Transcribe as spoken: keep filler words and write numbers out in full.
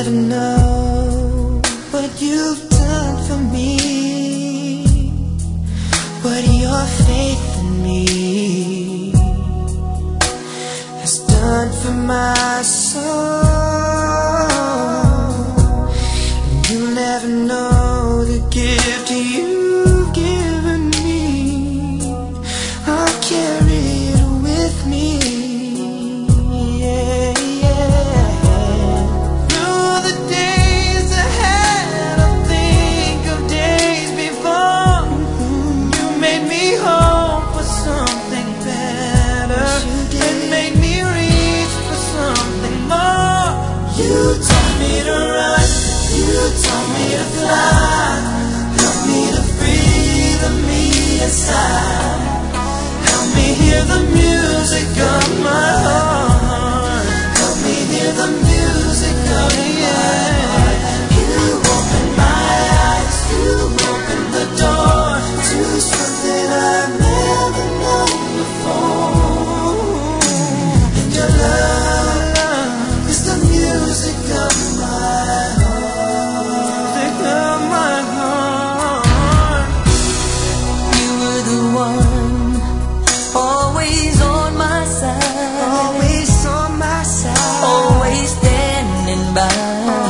never know what you've done for me, what your faith in me has done for my soul. And you'll never know the gift you've given me. I'll carry it with me. Yeah, yeah. Through the days ahead, I'll think of days before. You made me hope for something better, and made me reach for something more. You taught me to run, you taught me to fly, help me to free the me inside. Help me hear the music of my heart. Help me hear the music of my heart. You opened my eyes, you opened the door to something I've never known before. And your love is the music of my heart. Music of my heart. You were the one, always on my side, always on my side, always standing by.